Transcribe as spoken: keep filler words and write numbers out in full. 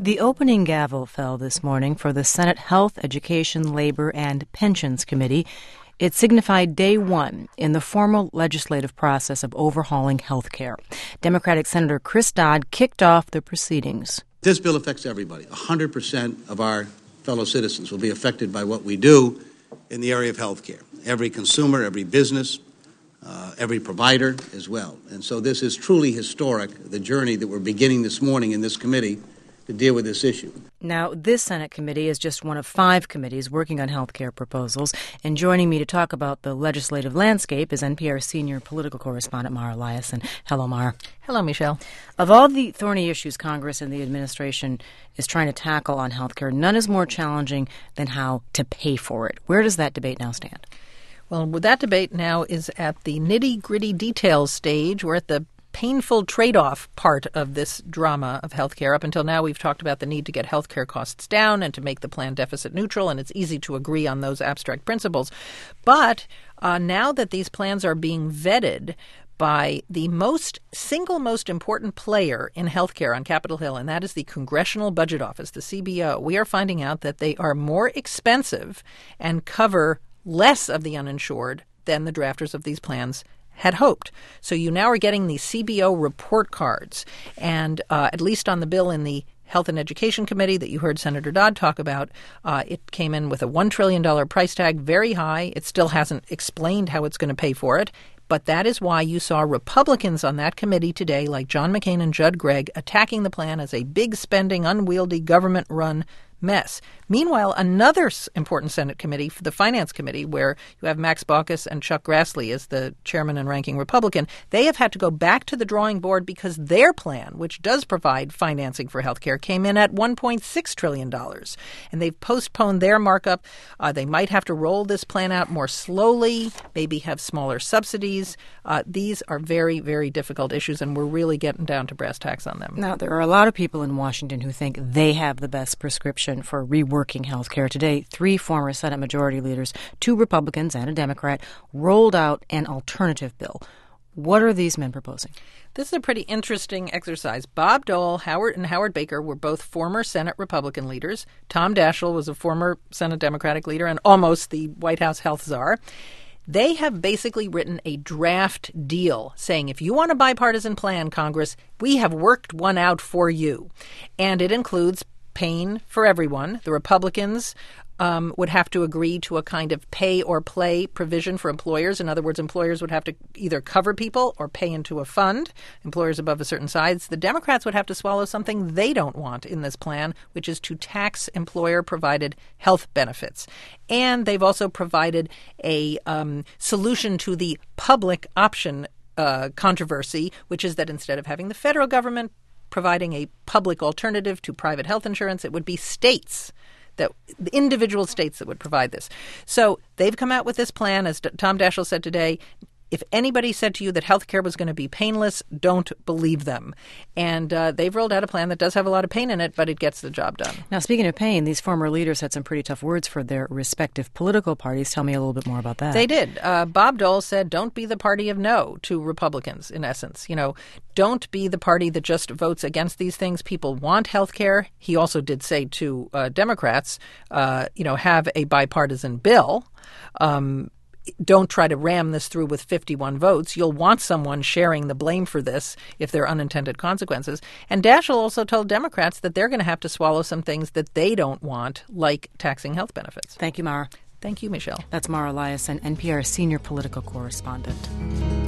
The opening gavel fell this morning for the Senate Health, Education, Labor, and Pensions Committee. It signified day one in the formal legislative process of overhauling health care. Democratic Senator Chris Dodd kicked off the proceedings. This bill affects everybody. one hundred percent of our fellow citizens will be affected by what we do in the area of health care. Every consumer, every business, uh, every provider as well. And so this is truly historic, the journey that we're beginning this morning in this committee to deal with this issue. Now, this Senate committee is just one of five committees working on health care proposals. And joining me to talk about the legislative landscape is N P R senior political correspondent Mara Liasson. Hello, Mara. Hello, Michelle. Of all the thorny issues Congress and the administration is trying to tackle on health care, none is more challenging than how to pay for it. Where does that debate now stand? Well, that debate now is at the nitty-gritty details stage. We're at the painful trade-off part of this drama of healthcare. Up until now, we've talked about the need to get healthcare costs down and to make the plan deficit neutral, and it's easy to agree on those abstract principles. But uh, now that these plans are being vetted by the most single most important player in healthcare on Capitol Hill, and that is the Congressional Budget Office, the C B O, we are finding out that they are more expensive and cover less of the uninsured than the drafters of these plans had hoped. So you now are getting these C B O report cards. And uh, at least on the bill in the Health and Education Committee that you heard Senator Dodd talk about, uh, it came in with a one trillion dollars price tag, very high. It still hasn't explained how it's going to pay for it. But that is why you saw Republicans on that committee today, like John McCain and Judd Gregg, attacking the plan as a big spending, unwieldy, government-run mess. Meanwhile, another important Senate committee, the Finance Committee, where you have Max Baucus and Chuck Grassley as the chairman and ranking Republican, they have had to go back to the drawing board because their plan, which does provide financing for health care, came in at one point six trillion dollars. And they've postponed their markup. Uh, they might have to roll this plan out more slowly, maybe have smaller subsidies. Uh, these are very, very difficult issues, and we're really getting down to brass tacks on them. Now, there are a lot of people in Washington who think they have the best prescription for reworking health care. Today, three former Senate Majority Leaders, two Republicans and a Democrat, rolled out an alternative bill. What are these men proposing? This is a pretty interesting exercise. Bob Dole, Howard, and Howard Baker were both former Senate Republican leaders. Tom Daschle was a former Senate Democratic leader and almost the White House health czar. They have basically written a draft deal saying, if you want a bipartisan plan, Congress, we have worked one out for you. And it includes pain for everyone. The Republicans um, would have to agree to a kind of pay or play provision for employers. In other words, employers would have to either cover people or pay into a fund, employers above a certain size. The Democrats would have to swallow something they don't want in this plan, which is to tax employer-provided health benefits. And they've also provided a um, solution to the public option uh, controversy, which is that instead of having the federal government providing a public alternative to private health insurance, it would be states, that the individual states that would provide this. So they've come out with this plan, as Tom Daschle said today. If anybody said to you that health care was going to be painless, don't believe them. And uh, they've rolled out a plan that does have a lot of pain in it, but it gets the job done. Now, speaking of pain, these former leaders had some pretty tough words for their respective political parties. Tell me a little bit more about that. They did. Uh, Bob Dole said, don't be the party of no to Republicans, in essence. You know, don't be the party that just votes against these things. People want health care. He also did say to uh, Democrats, uh, you know, have a bipartisan bill. Um Don't try to ram this through with fifty-one votes. You'll want someone sharing the blame for this if there are unintended consequences. And Daschle also told Democrats that they're going to have to swallow some things that they don't want, like taxing health benefits. Thank you, Mara. Thank you, Michelle. That's Mara Liasson, N P R senior political correspondent.